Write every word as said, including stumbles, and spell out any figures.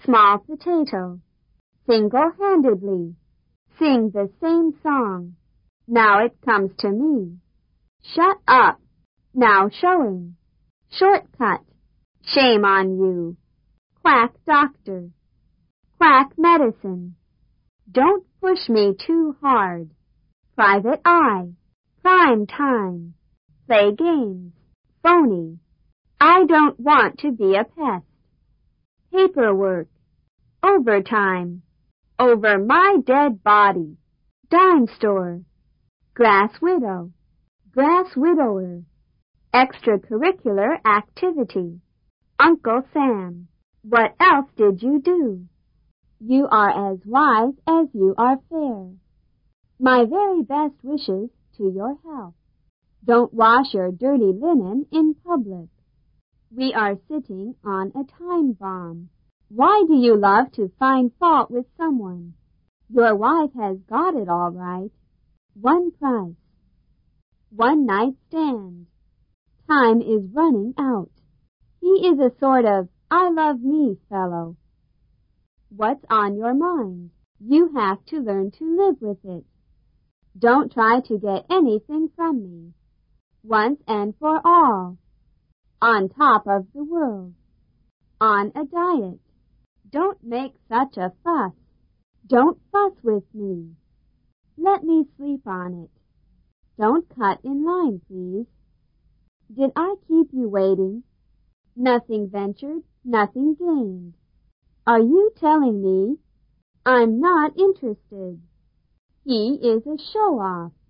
small potato, single-handedly, sing the same song. Now it comes to me. Shut up, now showing. Shortcut, shame on you. Quack doctor, quack medicine. Don't push me too hard. Private eye, prime time. Play games, phony. I don't want to be a pest. Paperwork, overtime. Over my dead body. Dime store, grass widow, grass widower. Extracurricular activity. Uncle Sam, what else did you do? You are as wise as you are fair. My very best wishes to your health. Don't wash your dirty linen in public. We are sitting on a time bomb. Why do you love to find fault with someone? Your wife has got it all right. One price. One night stand. Time is running out. He is a sort of I love me fellow. What's on your mind? You have to learn to live with it. Don't try to get anything from me. Once and for all. On top of the world. On a diet. Don't make such a fuss. Don't fuss with me. Let me sleep on it. Don't cut in line, please. Did I keep you waiting? Nothing ventured, nothing gained. Are you telling me? I'm not interested. He is a show-off.